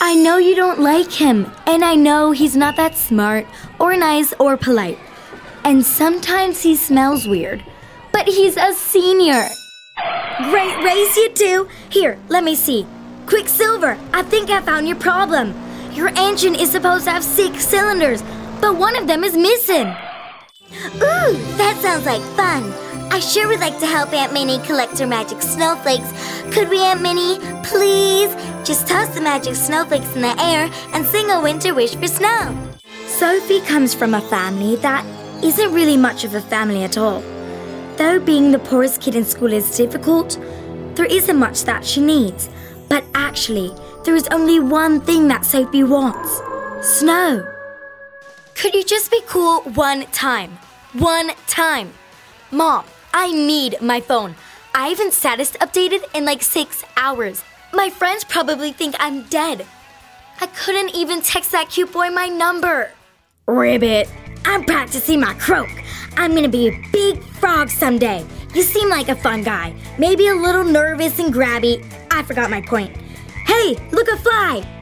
I know you don't like him, and I know he's not that smart or nice or polite. And sometimes he smells weird. But he's a senior. Great race, you two. Here, let me see. Quicksilver, I think I found your problem. Your engine is supposed to have 6 cylinders, but one of them is missing. Ooh, that sounds like fun. I sure would like to help Aunt Minnie collect her magic snowflakes. Could we, Aunt Minnie, please? Just toss the magic snowflakes in the air and sing a winter wish for snow. Sophie comes from a family that isn't really much of a family at all. Though being the poorest kid in school is difficult, there isn't much that she needs. But actually, there is only one thing that Sophie wants. Snow. Could you just be cool one time? One time. Mom, I need my phone. I haven't status updated in like 6 hours. My friends probably think I'm dead. I couldn't even text that cute boy my number. Ribbit, I'm practicing my croak. I'm gonna be a big frog someday. You seem like a fun guy. Maybe a little nervous and grabby. I forgot my point. Hey, look, a fly.